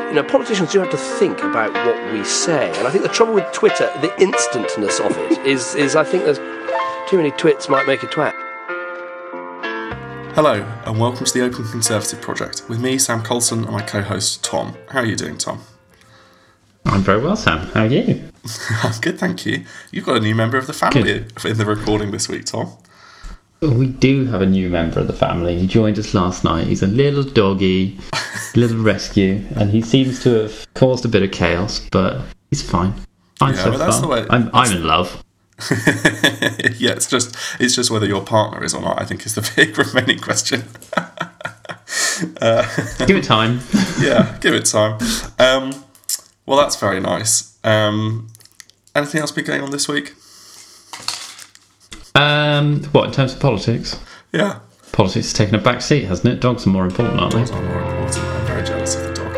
politicians do have to think about what we say. And I think the trouble with Twitter, the instantness of it, is I think there's too many twits might make a twat. Hello, and welcome to the Open Conservative Project, with me, Sam Colson, and my co-host, Tom. How are you doing, Tom? I'm very well, Sam. How are you? I'm good, thank you. You've got a new member of the family in the recording this week, Tom. We do have a new member of the family. He joined us last night. He's a little doggy, little rescue, and he seems to have caused a bit of chaos, but he's fine. Fine so that's far. The way, I'm in love. Yeah, it's just whether your partner is or not, I think, is the big remaining question. Give it time. Yeah, give it time. Well, that's very nice. Anything else been going on this week? What, in terms of politics? Yeah. Politics has taken a back seat, hasn't it? Dogs are more important, aren't they? Dogs are more important. I'm very jealous of the dog.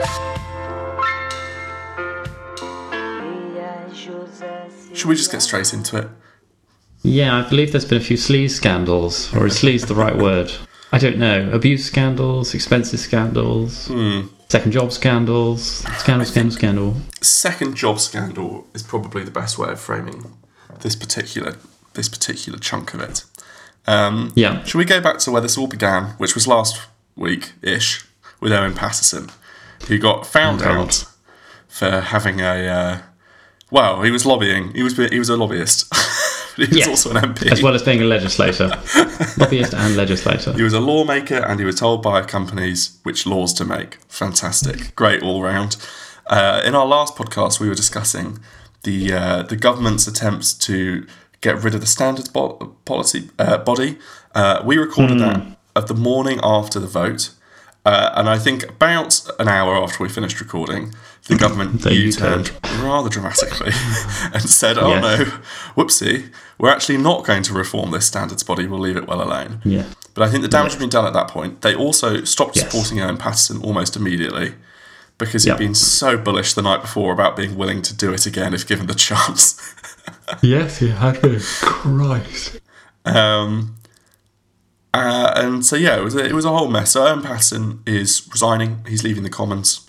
Should we just get straight into it? Yeah, I believe there's been a few sleaze scandals, or is sleaze the right word? I don't know. Abuse scandals, expenses scandals, second job scandals, scandal. Second job scandal is probably the best way of framing this particular chunk of it. Yeah. Should we go back to where this all began, which was last week-ish, with Owen Paterson, who got found out for having he was lobbying. He was a lobbyist. He was also an MP. As well as being a legislator. Lobbyist and legislator. He was a lawmaker, and he was told by companies which laws to make. Fantastic. Great all round. In our last podcast, we were discussing the government's attempts to get rid of the standards policy body. We recorded that at the morning after the vote. And I think about an hour after we finished recording, the government U-turned rather dramatically and said, no, whoopsie, we're actually not going to reform this standards body, we'll leave it well alone. Yeah. But I think the damage had been done at that point. They also stopped supporting Owen Paterson almost immediately because he'd been so bullish the night before about being willing to do it again if given the chance. Yes, he had been. Christ. And so, it was a whole mess. So Owen Paterson is resigning. He's leaving the Commons,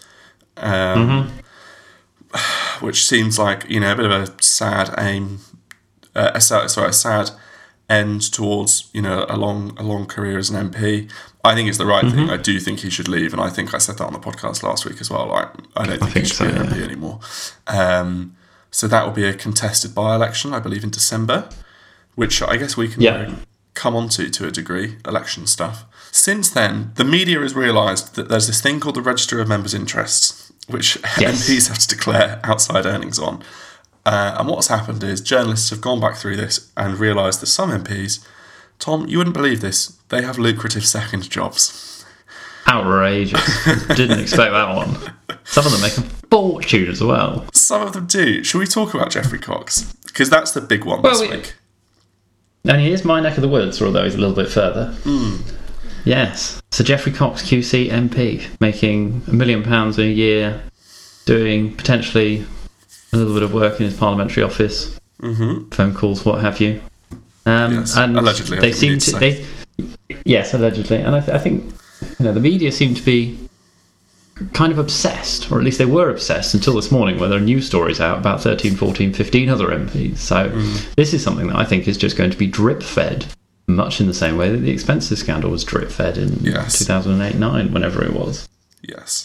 which seems like, a bit of a sad aim, a sad end towards, a long career as an MP. I think it's the right thing. I do think he should leave, and I think I said that on the podcast last week as well. I don't think he should be an MP anymore. So that will be a contested by-election, I believe, in December, which I guess we can come on to a degree, election stuff. Since then, the media has realised that there's this thing called the Register of Members' Interests, which MPs have to declare outside earnings on. And what's happened is journalists have gone back through this and realised that some MPs, Tom, you wouldn't believe this, they have lucrative second jobs. Outrageous. Didn't expect that one. Some of them make a fortune as well. Some of them do. Should we talk about Geoffrey Cox? Because that's the big one this week. And he is my neck of the woods, although he's a little bit further. Yes. So Geoffrey Cox, QC MP, making £1 million a year, doing potentially a little bit of work in his parliamentary office, phone calls, what have you. Yes, and allegedly. They seem to. Yes, allegedly. And I think the media seem to be kind of obsessed, or at least they were obsessed until this morning, where there are news stories out about 13, 14, 15 other MPs. So this is something that I think is just going to be drip-fed, much in the same way that the expenses scandal was drip-fed in 2008-9, whenever it was. Yes.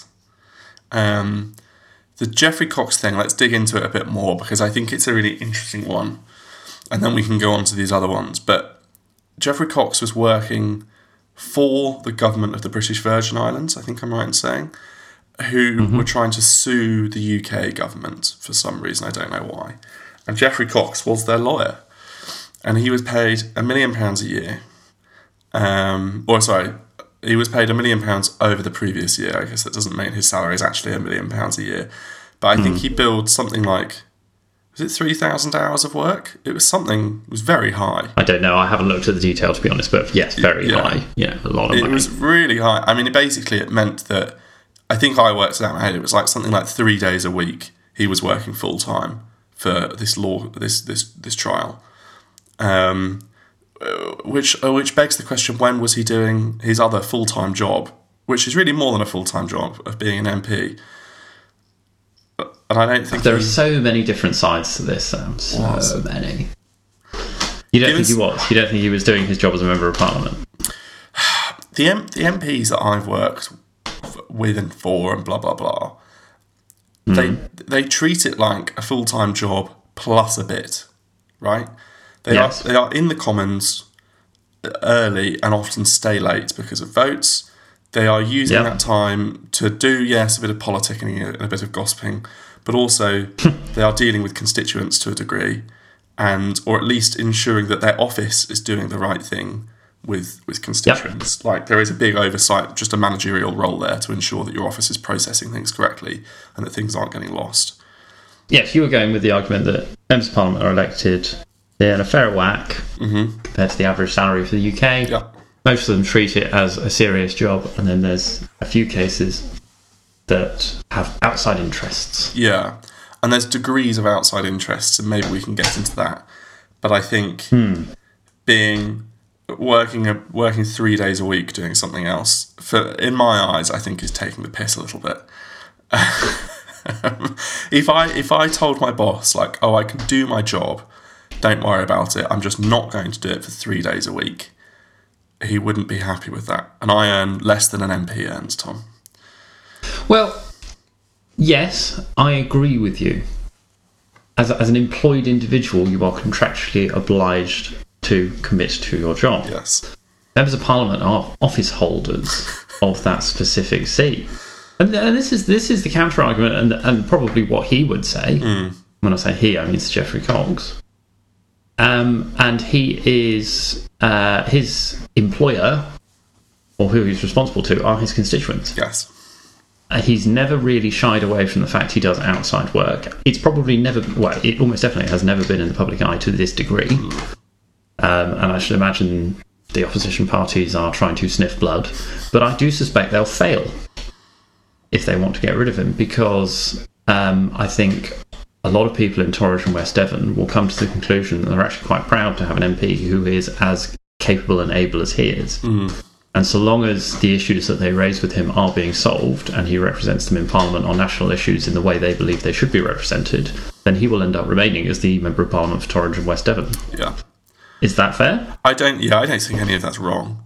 The Geoffrey Cox thing, let's dig into it a bit more, because I think it's a really interesting one. And then we can go on to these other ones. But Geoffrey Cox was working for the government of the British Virgin Islands, I think I'm right in saying, who were trying to sue the UK government for some reason, I don't know why. And Geoffrey Cox was their lawyer. And he was paid £1 million a year. He was paid £1 million over the previous year. I guess that doesn't mean his salary is actually £1 million a year. But I think he billed something like, was it 3,000 hours of work? It was very high. I don't know. I haven't looked at the detail, to be honest, but yes, very high. Yeah, a lot of money. It was really high. I mean, it meant that, I think I worked it out in my head, it was like something like 3 days a week he was working full time for this trial. Which begs the question, when was he doing his other full-time job, which is really more than a full-time job of being an MP? And I don't think there are so many different sides to this, Sam. So many. You don't think he was? You don't think he was doing his job as a member of Parliament? The MPs that I've worked with and for and blah blah blah, they treat it like a full-time job plus a bit, right? They are in the Commons early and often stay late because of votes. They are using that time to do, yes, a bit of politicking and a bit of gossiping, but also they are dealing with constituents to a degree, or at least ensuring that their office is doing the right thing with constituents. Like, there is a big oversight, just a managerial role there to ensure that your office is processing things correctly and that things aren't getting lost. Yes, you were going with the argument that members of Parliament are elected, they're in a fair whack compared to the average salary for the UK. Yeah. Most of them treat it as a serious job, and then there's a few cases that have outside interests. Yeah, and there's degrees of outside interests, and maybe we can get into that. But I think working 3 days a week doing something else, in my eyes, I think is taking the piss a little bit. If I told my boss, like, oh, I can do my job, don't worry about it, I'm just not going to do it for 3 days a week, he wouldn't be happy with that. And I earn less than an MP earns, Tom. Well, yes, I agree with you. As an employed individual, you are contractually obliged to commit to your job. Yes. Members of Parliament are office holders of that specific seat. And this is the counter argument, and probably what he would say. When I say he, I mean Sir Geoffrey Cogs. And he is his employer, or who he's responsible to, are his constituents. Yes. He's never really shied away from the fact he does outside work. It's probably never, well, it almost definitely has never been in the public eye to this degree. And I should imagine the opposition parties are trying to sniff blood. But I do suspect they'll fail if they want to get rid of him, because I think a lot of people in Torridge and West Devon will come to the conclusion that they're actually quite proud to have an MP who is as capable and able as he is. And so long as the issues that they raise with him are being solved and he represents them in Parliament on national issues in the way they believe they should be represented, then he will end up remaining as the Member of Parliament for Torridge and West Devon. Yeah. Is that fair? I don't think any of that's wrong.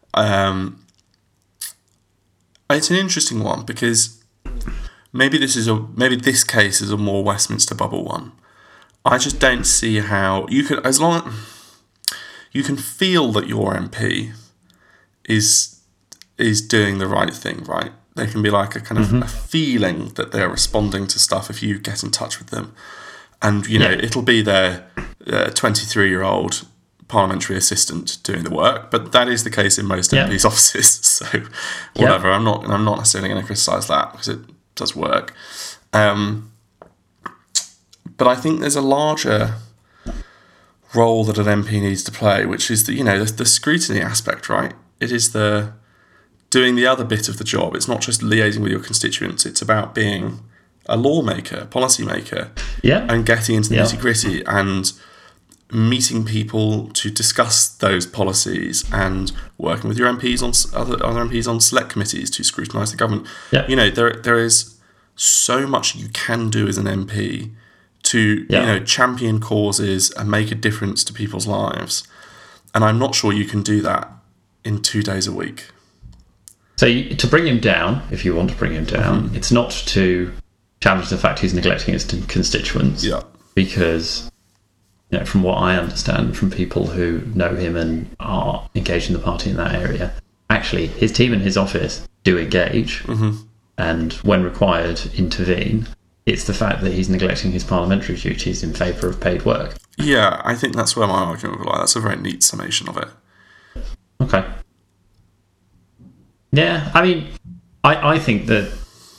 It's an interesting one, because maybe this case is a more Westminster bubble one. I just don't see how you could, as long you can feel that your MP is doing the right thing, right? There can be like a kind of a feeling that they're responding to stuff if you get in touch with them, and it'll be their 23-year-old parliamentary assistant doing the work, but that is the case in most MPs' offices. So whatever, I'm not necessarily going to criticise that because it does work. But I think there's a larger role that an MP needs to play, which is the scrutiny aspect, right? It is the doing the other bit of the job. It's not just liaising with your constituents. It's about being a lawmaker, a policymaker, and getting into the nitty-gritty and meeting people to discuss those policies and working with your MPs on other MPs on select committees to scrutinise the government. There is so much you can do as an MP to champion causes and make a difference to people's lives, and I'm not sure you can do that in 2 days a week. So to bring him down, if you want to bring him down, it's not to challenge the fact he's neglecting his constituents, because from what I understand from people who know him and are engaged in the party in that area, actually his team in his office do engage and when required intervene. It's the fact that he's neglecting his parliamentary duties in favour of paid work. Yeah, I think that's where my argument would lie. That's a very neat summation of it. Okay. Yeah, I mean, I think that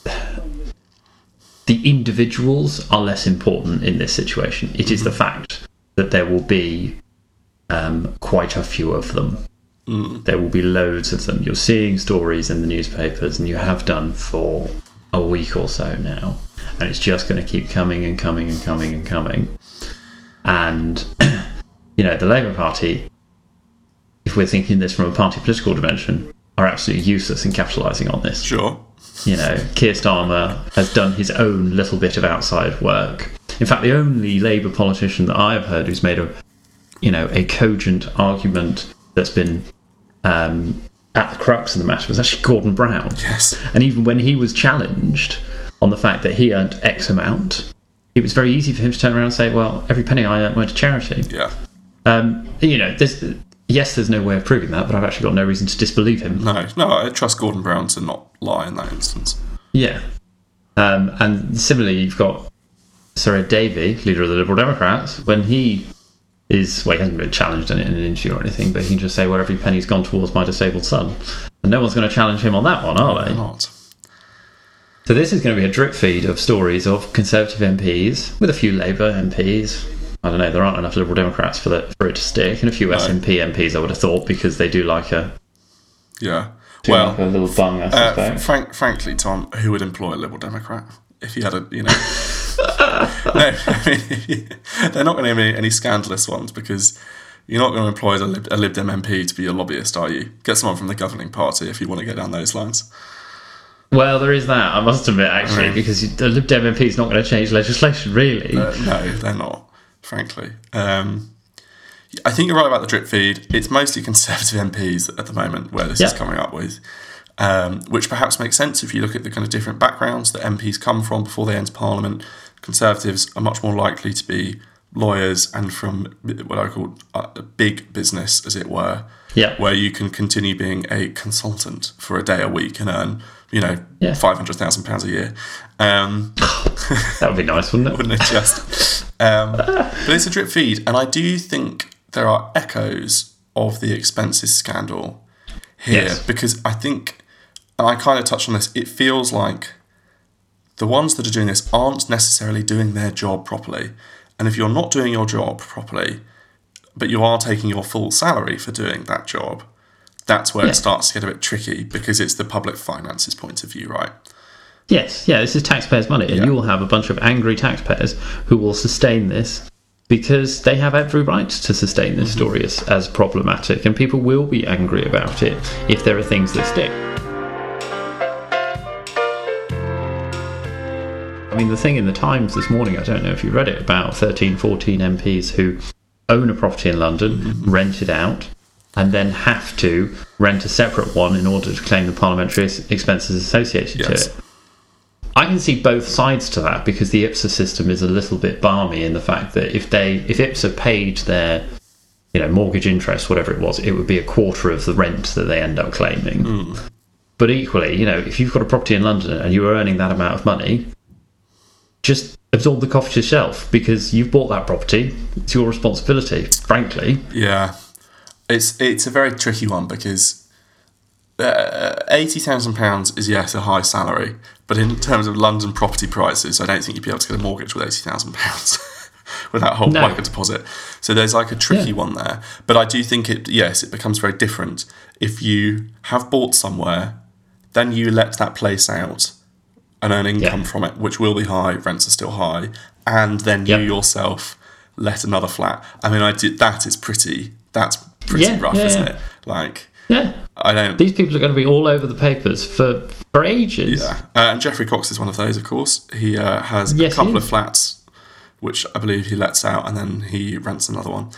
the individuals are less important in this situation. It is the fact that there will be quite a few of them. There will be loads of them. You're seeing stories in the newspapers, and you have done for a week or so now, and it's just going to keep coming and coming and coming and coming. And the Labour Party, if we're thinking this from a party political dimension, are absolutely useless in capitalising on this. Sure. Keir Starmer has done his own little bit of outside work. In fact, the only Labour politician that I have heard who's made a cogent argument that's been at the crux of the matter was actually Gordon Brown. Yes. And even when he was challenged on the fact that he earned X amount, it was very easy for him to turn around and say, well, every penny I earned went to charity. Yeah. There's no way of proving that, but I've actually got no reason to disbelieve him. No, I trust Gordon Brown to not lie in that instance. Yeah. And similarly, you've got Sir Ed Davey, leader of the Liberal Democrats, when he is, he hasn't been challenged in an interview or anything, but he can just say, well, every penny's gone towards my disabled son. And no one's going to challenge him on that one, are they? Not. So this is going to be a drip feed of stories of Conservative MPs with a few Labour MPs. I don't know, there aren't enough Liberal Democrats for it to stick, and a few SNP MPs, I would have thought, because they do like a like a little bung, I suspect. Frankly, Tom, who would employ a Liberal Democrat if he had a No, they're not going to be any scandalous ones, because you're not going to employ a Lib Dem MP to be your lobbyist, are you? Get someone from the governing party if you want to get down those lines. Well, there is that, I must admit, actually, because the Lib Dem MP is not going to change legislation, really. No, they're not, frankly. I think you're right about the drip feed. It's mostly Conservative MPs at the moment where this is coming up with, which perhaps makes sense if you look at the kind of different backgrounds that MPs come from before they enter Parliament. Conservatives are much more likely to be lawyers and from what I call a big business, as it were, where you can continue being a consultant for a day a week and earn, £500,000 a year. That would be nice, wouldn't it? Wouldn't it just? But it's a drip feed, and I do think there are echoes of the expenses scandal here, because I think, and I kind of touched on this, it feels like the ones that are doing this aren't necessarily doing their job properly. And if you're not doing your job properly, but you are taking your full salary for doing that job, that's where it starts to get a bit tricky, because it's the public finances point of view, right? Yes, this is taxpayers' money, and you will have a bunch of angry taxpayers who will sustain this because they have every right to sustain this story as problematic, and people will be angry about it if there are things that stick. I mean, the thing in the Times this morning, I don't know if you read it, about 13, 14 MPs who own a property in London, rent it out, and then have to rent a separate one in order to claim the parliamentary expenses associated to it. I can see both sides to that, because the IPSA system is a little bit balmy in the fact that if IPSA paid their mortgage interest, whatever it was, it would be a quarter of the rent that they end up claiming. But equally, if you've got a property in London and you're earning that amount of money, just absorb the cost yourself, because you've bought that property. It's your responsibility, frankly. Yeah. It's a very tricky one, because £80,000 is, yes, a high salary, but in terms of London property prices, I don't think you'd be able to get a mortgage with £80,000 with that whole micro deposit. So there's like a tricky one there. But I do think it becomes very different if you have bought somewhere, then you let that place out and earn income from it, which will be high, rents are still high, and then you yourself let another flat. I mean, that's pretty rough, isn't it? Like, I don't. These people are going to be all over the papers for ages. Yeah, and Geoffrey Cox is one of those, of course. He has a couple of flats, which I believe he lets out, and then he rents another one.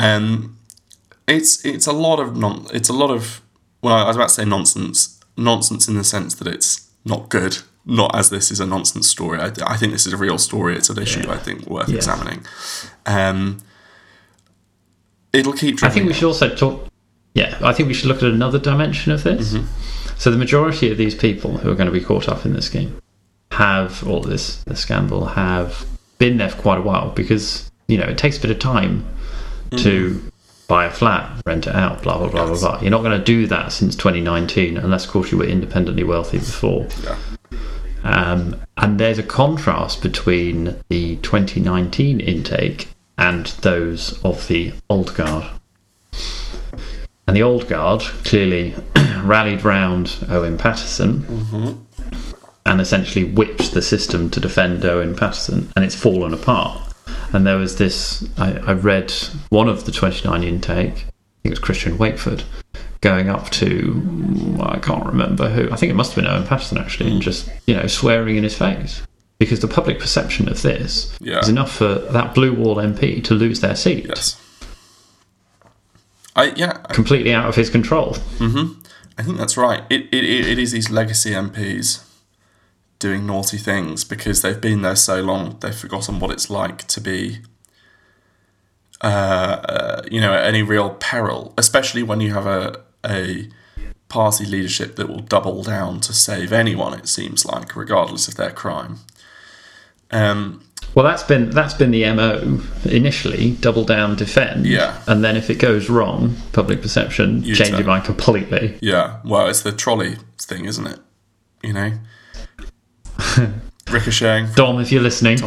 It's a lot of well, I was about to say nonsense in the sense that it's not good. Not as this is a nonsense story. I think this is a real story. It's an issue I think worth examining. It'll keep. I think we should also talk. I think we should look at another dimension of this. So the majority of these people who are going to be caught up in this scheme this scandal have been there for quite a while, because it takes a bit of time to buy a flat, rent it out, blah blah blah blah blah. You're not going to do that since 2019, unless of course you were independently wealthy before. And there's a contrast between the 2019 intake and those of the old guard. And the old guard clearly rallied round Owen Paterson and essentially whipped the system to defend Owen Paterson, and it's fallen apart. And there was this, I read one of the 29 intake, I think it was Christian Wakeford, going up to, I can't remember who, I think it must have been Owen Paterson actually, and just, swearing in his face. Because the public perception of this is enough for that Blue Wall MP to lose their seat. Yes. Completely out of his control. Mm-hmm. I think that's right. It is these legacy MPs doing naughty things because they've been there so long, they've forgotten what it's like to be, at any real peril, especially when you have a party leadership that will double down to save anyone, it seems like, regardless of their crime. Well, that's been the MO initially, double down, defend, and then if it goes wrong, public perception, change your mind completely. Yeah, well, it's the trolley thing, isn't it? Ricocheting. Dom, if you're listening.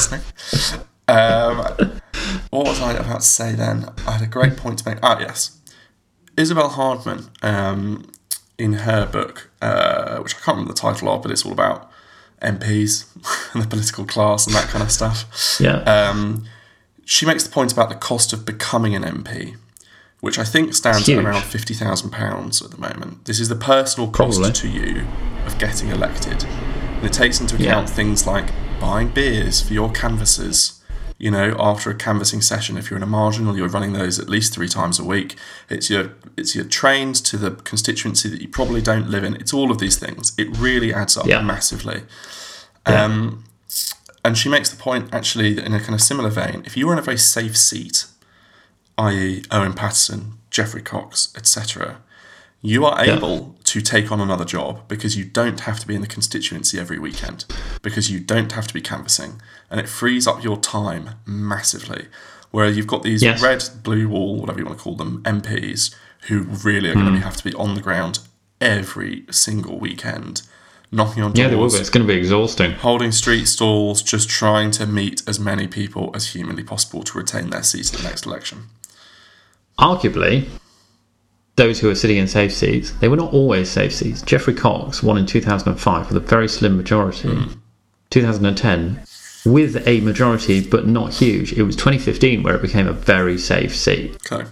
What was I about to say then? I had a great point to make. Yes. Isabel Hardman, in her book, which I can't remember the title of, but it's all about MPs and the political class and that kind of stuff. Yeah. She makes the point about the cost of becoming an MP, which I think stands at around £50,000 at the moment. This is the personal cost to you of getting elected. And it takes into account things like buying beers for your canvassers. After a canvassing session, if you're in a marginal, you're running those at least 3 times a week. It's your trains to the constituency that you probably don't live in. It's all of these things. It really adds up massively. And she makes the point, actually, that in a kind of similar vein, if you were in a very safe seat, i.e. Owen Paterson, Geoffrey Cox, etc., you are able to take on another job because you don't have to be in the constituency every weekend, because you don't have to be canvassing, and it frees up your time massively. Where you've got these red, blue wall, whatever you want to call them, MPs who really are going to have to be on the ground every single weekend, knocking on doors. Yeah, they will be. It's going to be exhausting. Holding street stalls, just trying to meet as many people as humanly possible to retain their seats in the next election. Arguably, those who are sitting in safe seats, they were not always safe seats. Geoffrey Cox won in 2005 with a very slim majority. 2010, with a majority but not huge. It was 2015 where it became a very safe seat. Okay.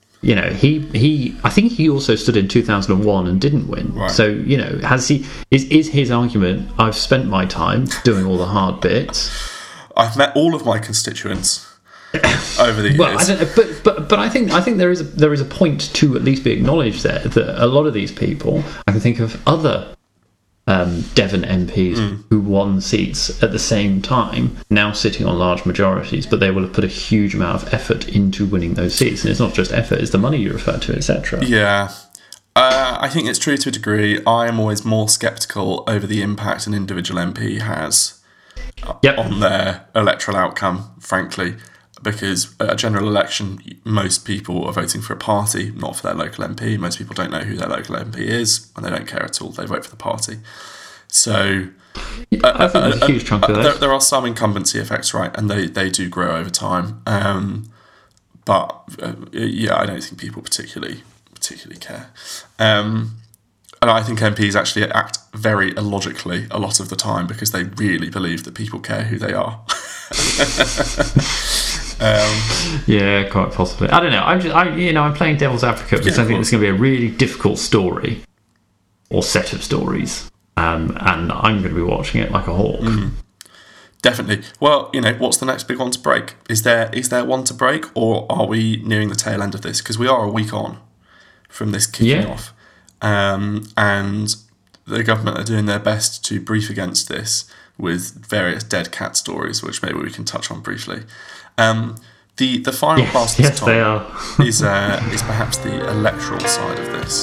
I think he also stood in 2001 and didn't win. Right. So, is his argument, I've spent my time doing all the hard bits. I've met all of my constituents over the years. Well, I don't know, but I think there is a point to at least be acknowledged there that a lot of these people, I can think of other Devon MPs who won seats at the same time, now sitting on large majorities, but they will have put a huge amount of effort into winning those seats. And it's not just effort, it's the money you refer to, etc. Yeah. I think it's true to a degree. I am always more sceptical over the impact an individual MP has on their electoral outcome, frankly, because at a general election, most people are voting for a party, not for their local MP. Most people don't know who their local MP is, and they don't care at all. They vote for the party. So I think there's a huge chunk of that. There are some incumbency effects, right, and they do grow over time. But I don't think people particularly care. And I think MPs actually act very illogically a lot of the time because they really believe that people care who they are. Yeah, quite possibly. I don't know. I'm playing devil's advocate because I think it's going to be a really difficult story or set of stories, and I'm going to be watching it like a hawk. Definitely. Well, what's the next big one to break? Is there one to break, or are we nearing the tail end of this? Because we are a week on from this kicking off, and the government are doing their best to brief against this with various dead cat stories, which maybe we can touch on briefly. The final part of this time is perhaps the electoral side of this.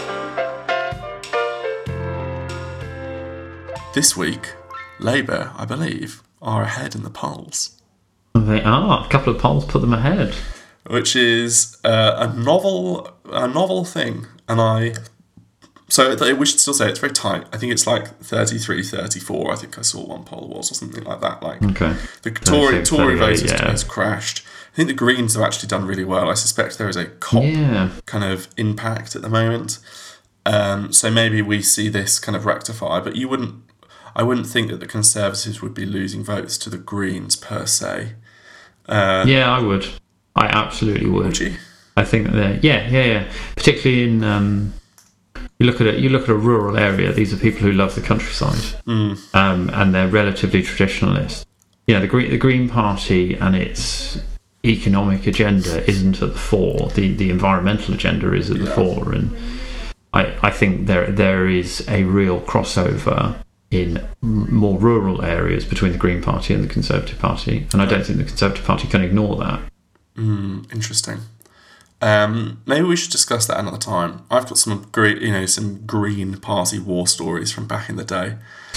This week, Labour, I believe, are ahead in the polls. They are. A couple of polls put them ahead, which is a novel thing, and we should still say it's very tight. I think it's like 33-34. I think I saw one poll was or something like that. The Tory vote has crashed. I think the Greens have actually done really well. I suspect there is a COP kind of impact at the moment. So maybe we see this kind of rectify. But I wouldn't think that the Conservatives would be losing votes to the Greens per se. I would. I absolutely would. Would you? I think that particularly in you look at a rural area. These are people who love the countryside, and they're relatively traditionalist. The Green Party and its economic agenda isn't at the fore. The environmental agenda is at the fore, and I think there is a real crossover in more rural areas between the Green Party and the Conservative Party, and I don't think the Conservative Party can ignore that. Interesting. Maybe we should discuss that another time. I've got some great, some Green Party war stories from back in the day.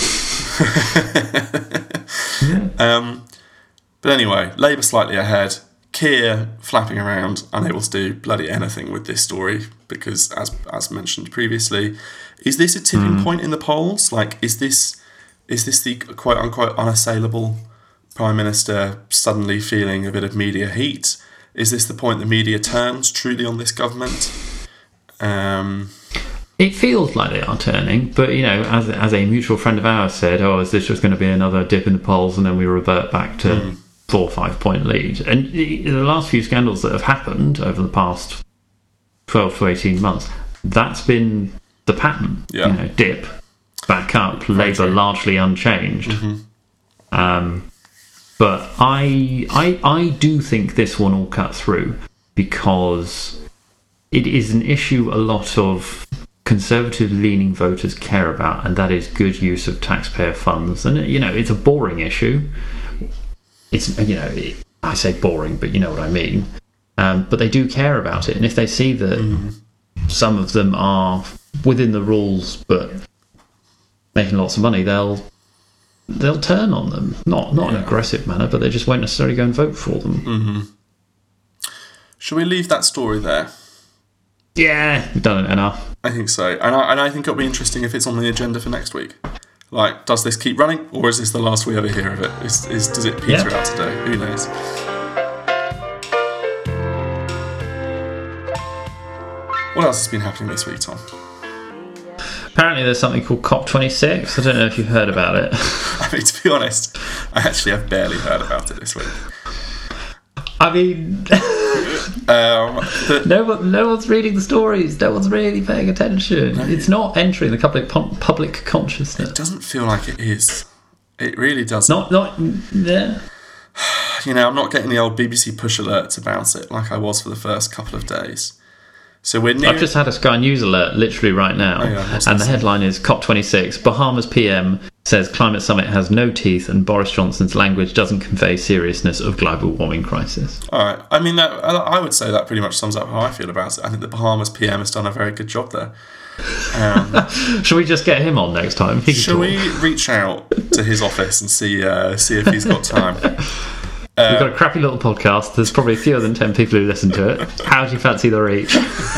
But anyway, Labour slightly ahead. Keir flapping around, unable to do bloody anything with this story because, as mentioned previously, is this a tipping point in the polls? Like, is this the quote unquote unassailable Prime Minister suddenly feeling a bit of media heat? Is this the point the media turns truly on this government? It feels like they are turning, but as a mutual friend of ours said, is this just going to be another dip in the polls and then we revert back to 4 or 5 point lead? And the last few scandals that have happened over the past 12 to 18 months, that's been the pattern. Dip, back up, Labour largely unchanged. But I do think this one will cut through because it is an issue a lot of Conservative-leaning voters care about, and that is good use of taxpayer funds. And it's a boring issue. It's I say boring, but you know what I mean. But they do care about it, and if they see that some of them are within the rules but making lots of money, they'll turn on them. Not in an aggressive manner, but they just won't necessarily go and vote for them. Should we leave that story there? Yeah, we've done it enough. I think so. And I think it'll be interesting if it's on the agenda for next week. Like, does this keep running, or is this the last we ever hear of it? Does it peter out today? Who knows? What else has been happening this week, Tom? Apparently there's something called COP26. I don't know if you've heard about it. I mean, to be honest, I actually have barely heard about it this week. I mean, no one's reading the stories. No one's really paying attention. No. It's not entering the public consciousness. It doesn't feel like it is. It really doesn't. Yeah. I'm not getting the old BBC push alerts about it like I was for the first couple of days. So I've just had a Sky News alert literally right now, and the headline is COP26, Bahamas PM says climate summit has no teeth and Boris Johnson's language doesn't convey seriousness of global warming crisis. All right. I mean, I would say that pretty much sums up how I feel about it. I think the Bahamas PM has done a very good job there. Should we just get him on next time? Shall we reach out to his office and see if he's got time? We've got a crappy little podcast. There's probably fewer than 10 people who listen to it. How do you fancy the reach?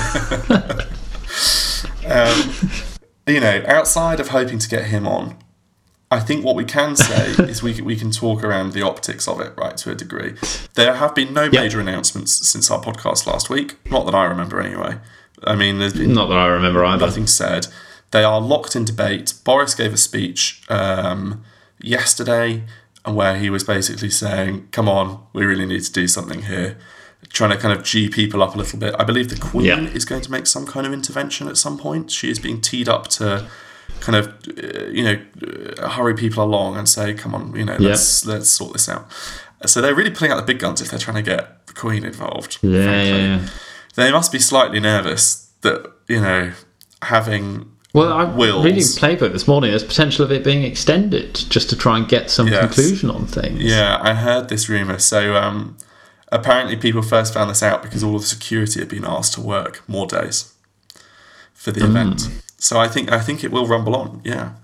Outside of hoping to get him on, I think what we can say is we can talk around the optics of it, right, to a degree. There have been no major announcements since our podcast last week. Not that I remember, anyway. I mean, there's been not that I remember either. Nothing said. They are locked in debate. Boris gave a speech yesterday, where he was basically saying, come on, we really need to do something here, trying to kind of G people up a little bit. I believe the Queen is going to make some kind of intervention at some point. She is being teed up to kind of, hurry people along and say, come on, let's sort this out. So they're really pulling out the big guns if they're trying to get the Queen involved. Yeah. They must be slightly nervous that, having... Well, I'm reading Playbook this morning. There's potential of it being extended just to try and get some conclusion on things. Yeah, I heard this rumour. So apparently people first found this out because all of the security had been asked to work more days for the event. So I think it will rumble on, yeah.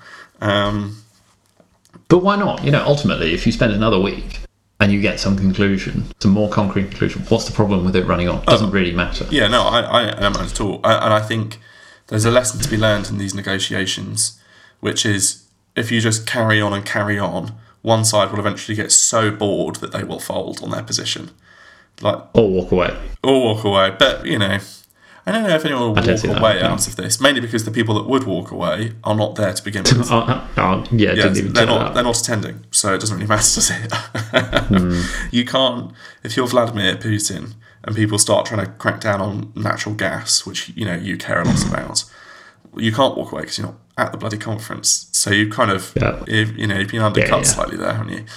But why not? Ultimately, if you spend another week and you get some conclusion, some more concrete conclusion, what's the problem with it running on? It doesn't really matter. Yeah, no, I don't mind at all. And I think... there's a lesson to be learned in these negotiations, which is if you just carry on, one side will eventually get so bored that they will fold on their position. Or walk away. But, I don't know if anyone will walk away out of this, mainly because the people that would walk away are not there to begin with. They're not attending, so it doesn't really matter, does it? You can't, if you're Vladimir Putin and people start trying to crack down on natural gas, which you care a lot about, you can't walk away because you're not at the bloody conference. So you kind of you've been undercut slightly there, haven't you?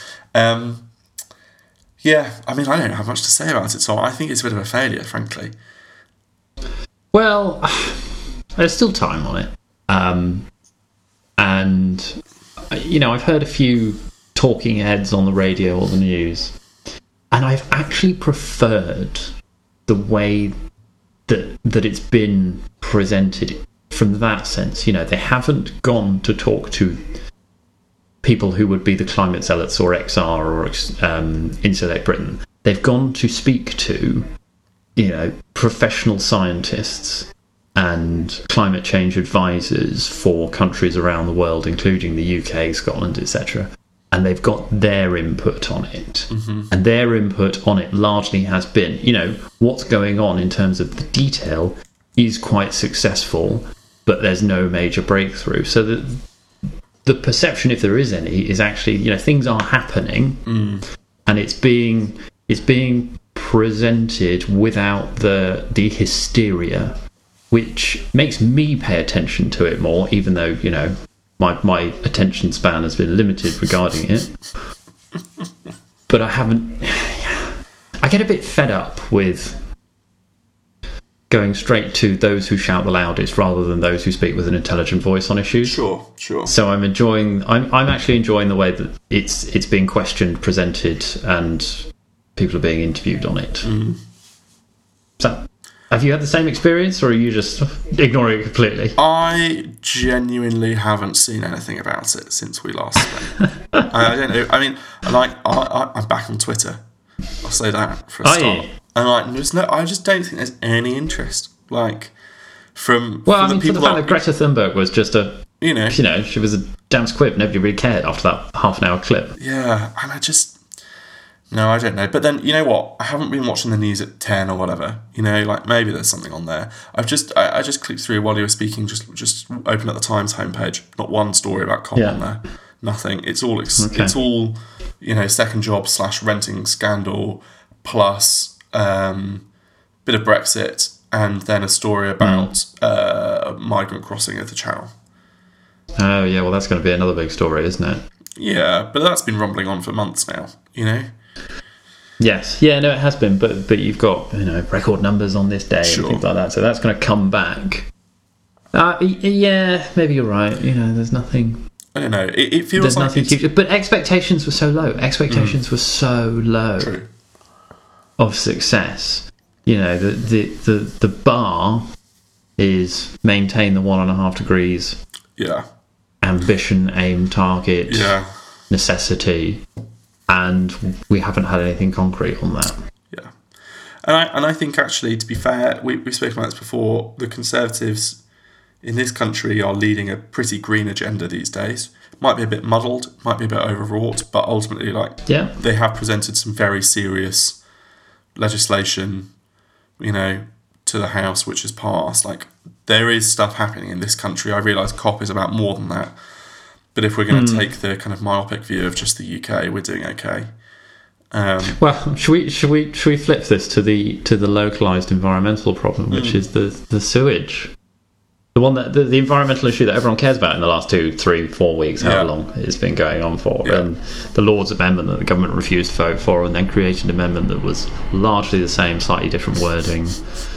I mean, I don't have much to say about it, so I think it's a bit of a failure, frankly. Well, there's still time on it, and I've heard a few talking heads on the radio or the news, and I've actually preferred the way that it's been presented from that sense. They haven't gone to talk to people who would be the climate zealots or XR or Insulate Britain. They've gone to speak to professional scientists and climate change advisors for countries around the world, including the UK, Scotland, etc. And they've got their input on it. Mm-hmm. And their input on it largely has been, what's going on in terms of the detail is quite successful, but there's no major breakthrough. So the perception, if there is any, is actually, things are happening, and it's being presented without the hysteria, which makes me pay attention to it more, even though my attention span has been limited regarding it. But I get a bit fed up with going straight to those who shout the loudest rather than those who speak with an intelligent voice on issues. Sure. So I'm actually enjoying the way that it's being questioned, presented, and people are being interviewed on it. So, have you had the same experience, or are you just ignoring it completely? I genuinely haven't seen anything about it since we last spoke. I don't know. I mean, I'm back on Twitter. I'll say that for a start. And I just don't think there's any interest. From the people. For the fact that Greta Thunberg was just she was a damn squib. Nobody really cared after that half-an-hour clip. Yeah, and I don't know. But then, you know what? I haven't been watching the news at 10 or whatever. Maybe there's something on there. I just clicked through while you were speaking, just opened up the Times homepage. Not one story about COP on there. Nothing. It's all, it's all second job / renting scandal plus bit of Brexit and then a story about migrant crossing of the Channel. Oh, yeah. Well, that's going to be another big story, isn't it? Yeah, but that's been rumbling on for months now, Yes, yeah, no, it has been, but you've got record numbers on this day and things like that, so that's going to come back. Yeah, maybe you're right. There's nothing. I don't know. It feels there's like nothing huge, but expectations were so low. Expectations were so low. True. Of success. The bar is maintain the 1.5 degrees. Yeah. Ambition, aim, target. Yeah. Necessity. And we haven't had anything concrete on that. Yeah. And I think, actually, to be fair, we've spoken about this before, the Conservatives in this country are leading a pretty green agenda these days. Might be a bit muddled, might be a bit overwrought, but ultimately, they have presented some very serious legislation, to the House, which has passed. There is stuff happening in this country. I realise COP is about more than that. But if we're going to take the kind of myopic view of just the UK, we're doing okay. Well, should we flip this to the localised environmental problem, which is the sewage, the one that the environmental issue that everyone cares about in the last 2, 3, 4 weeks, however long it's been going on for, and the Lords Amendment that the government refused to vote for, and then created an amendment that was largely the same, slightly different wording.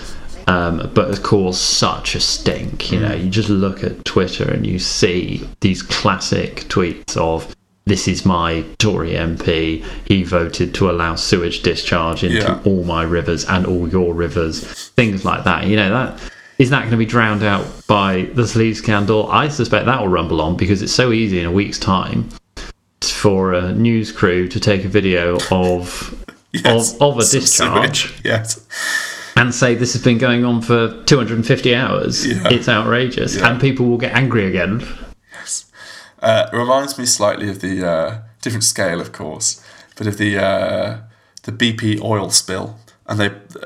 But has caused such a stink. You just look at Twitter and you see these classic tweets of, "This is my Tory MP. He voted to allow sewage discharge into all my rivers and all your rivers." Things like that. Is that going to be drowned out by the sleeve scandal? I suspect that will rumble on, because it's so easy in a week's time for a news crew to take a video of a discharge. Sewage. Yes. And say this has been going on for 250 hours. Yeah. It's outrageous. Yeah. And people will get angry again. Yes. Reminds me slightly of the different scale, of course, but of the BP oil spill. And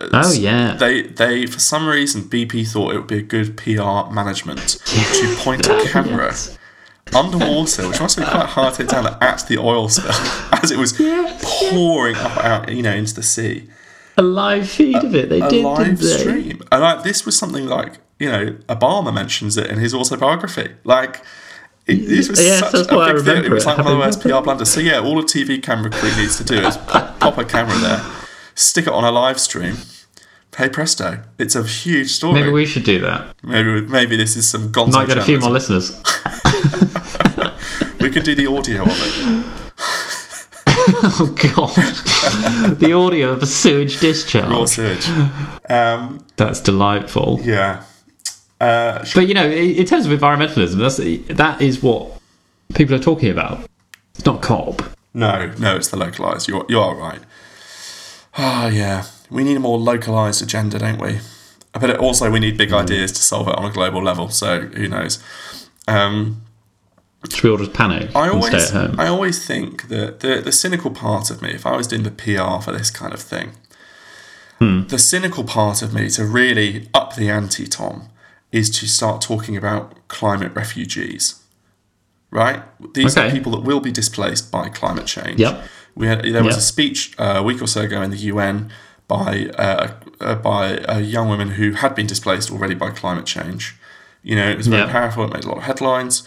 they for some reason, BP thought it would be a good PR management to point a camera underwater, which must be quite hard to hit down, at the oil spill as it was pouring up out into the sea. a live feed of it. They a did, live didn't they? stream. And this was something like, Obama mentions it in his autobiography. Like, this was such that's a why I big thing. remember It was it like one of the happening. worst PR blunders. So yeah, all a TV camera crew needs to do is pop a camera there, stick it on a live stream. Hey presto, it's a huge story. Maybe we should do that. Maybe this is some gonzo Might get a few more journalism. listeners. We could do the audio of it. Oh God, the audio of a sewage discharge. Raw sewage. That's delightful. Yeah. But in terms of environmentalism, that is what people are talking about. It's not COP. No, it's the localised. You are right. Yeah. We need a more localised agenda, don't we? But also we need big ideas to solve it on a global level, so who knows? Should we all just panic and stay at home? I always think that the cynical part of me, if I was doing the PR for this kind of thing, the cynical part of me to really up the ante, Tom, is to start talking about climate refugees. Right? These are people that will be displaced by climate change. Yep. There was a speech a week or so ago in the UN by a young woman who had been displaced already by climate change. It was very powerful. It made a lot of headlines.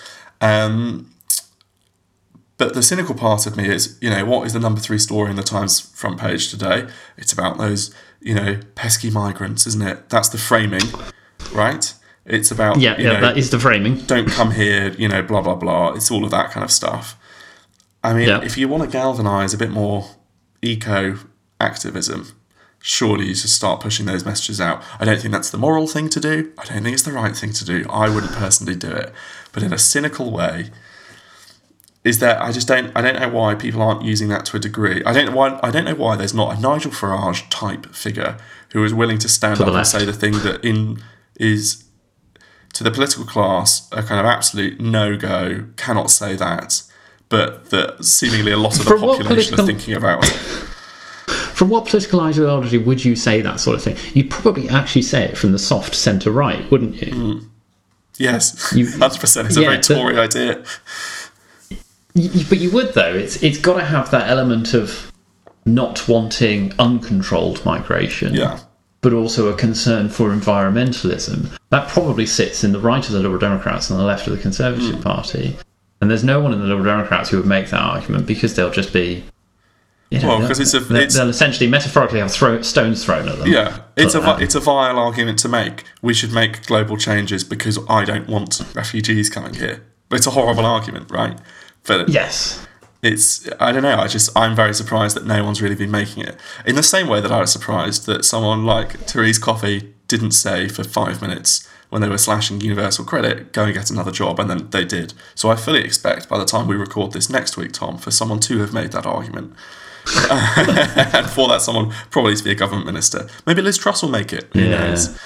But the cynical part of me is, what is the number 3 story in the Times front page today? It's about those, pesky migrants, isn't it? That's the framing, right? It's about, that is the framing. Don't come here, blah, blah, blah. It's all of that kind of stuff. I mean, if you want to galvanise a bit more eco-activism, surely you should start pushing those messages out. I don't think that's the moral thing to do. I don't think it's the right thing to do. I wouldn't personally do it. But in a cynical way, I don't know why people aren't using that to a degree. I don't know why there's not a Nigel Farage type figure who is willing to stand up and say the thing that is to the political class a kind of absolute no-go, cannot say that, but that seemingly a lot of the population are thinking about it. From what political ideology would you say that sort of thing? You'd probably actually say it from the soft centre-right, wouldn't you? Yes, 100%. It's a very Tory idea. But you would, though. It's got to have that element of not wanting uncontrolled migration, but also a concern for environmentalism. That probably sits in the right of the Liberal Democrats and the left of the Conservative Party. And there's no one in the Liberal Democrats who would make that argument because they'll just be... because they'll essentially metaphorically have stones thrown at them. Yeah, it's a vile argument to make. We should make global changes because I don't want refugees coming here. But it's a horrible argument, right? But yes, I don't know. I'm very surprised that no one's really been making it. In the same way that I was surprised that someone like Therese Coffey didn't say for 5 minutes when they were slashing universal credit, go and get another job, and then they did. So I fully expect by the time we record this next week, Tom, for someone to have made that argument. And for that someone probably to be a government minister. Maybe Liz Truss will make it. Who knows?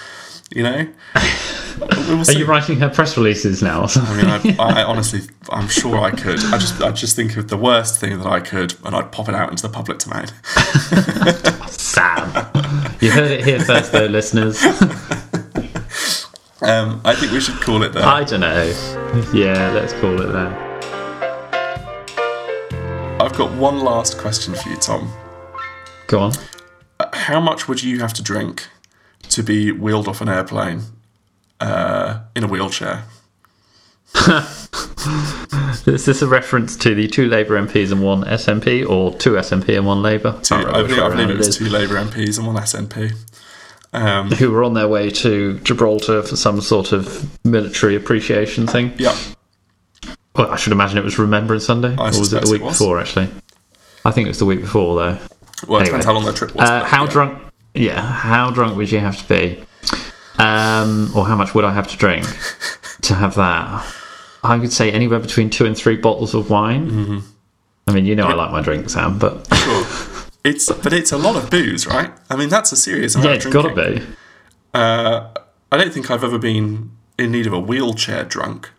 Are you writing her press releases now? I mean, I honestly, I'm sure I could. I just think of the worst thing that I could, and I'd pop it out into the public domain. Sam, you heard it here first, though, listeners. I think we should call it there. I don't know. Yeah, let's call it there. I've got one last question for you, Tom. Go on. How much would you have to drink to be wheeled off an airplane in a wheelchair? Is this a reference to the 2 Labour MPs and 1 SNP, or 2 SNP and 1 Labour? I believe it was 2 Labour MPs and 1 SNP. Who were on their way to Gibraltar for some sort of military appreciation thing? Yeah. Well, I should imagine it was Remembrance Sunday. Or was it the week before, actually? I think it was the week before, though. Well, it depends how long their trip was. How drunk would you have to be? Or how much would I have to drink to have that? I would say anywhere between 2 and 3 bottles of wine. Mm-hmm. I mean, I like my drink, Sam, but... Sure. It's a lot of booze, right? I mean, that's a serious amount of drinking. Yeah, it's got to be. I don't think I've ever been in need of a wheelchair drunk,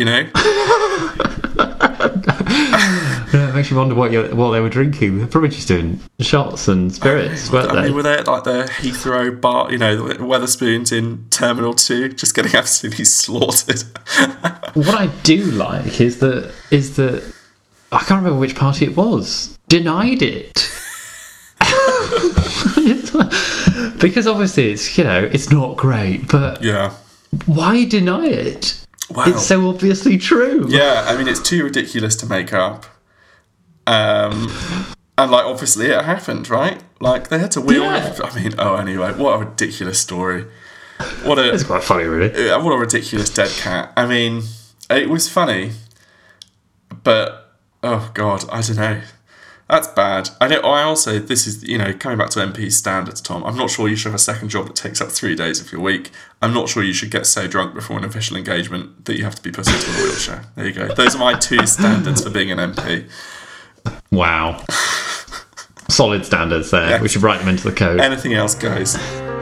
It makes you wonder what they were drinking. They're probably just doing shots and spirits, weren't they? I mean, were they like the Heathrow bar, the Wetherspoons in Terminal 2, just getting absolutely slaughtered? What I do like is that I can't remember which party it was, denied it. Because obviously it's not great, but Yeah. why deny it? Wow. It's so obviously true. Yeah, I mean, it's too ridiculous to make up. And, like, obviously it happened, right? Like, they had to wheel... Yeah. I mean, anyway, what a ridiculous story. It's quite funny, really. What a ridiculous dead cat. I mean, it was funny, but, oh, God, I don't know. That's bad. I also, this is, coming back to MP standards, Tom, I'm not sure you should have a second job that takes up 3 days of your week. I'm not sure you should get so drunk before an official engagement that you have to be put into a wheelchair. There you go. Those are my 2 standards for being an MP. Wow. Solid standards there. Yeah. We should write them into the code. Anything else goes.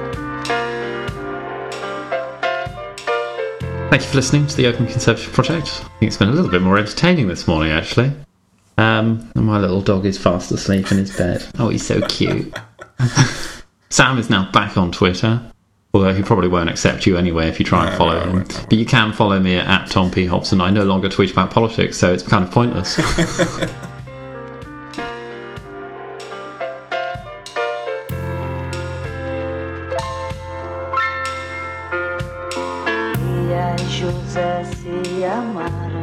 Thank you for listening to the Open Conservative Project. I think it's been a little bit more entertaining this morning, actually. And my little dog is fast asleep in his bed. Oh, he's so cute. Sam is now back on Twitter, although he probably won't accept you anyway if you try and follow him. But you can follow me at Tom P. Hobson. I no longer tweet about politics, so it's kind of pointless. José se amaram.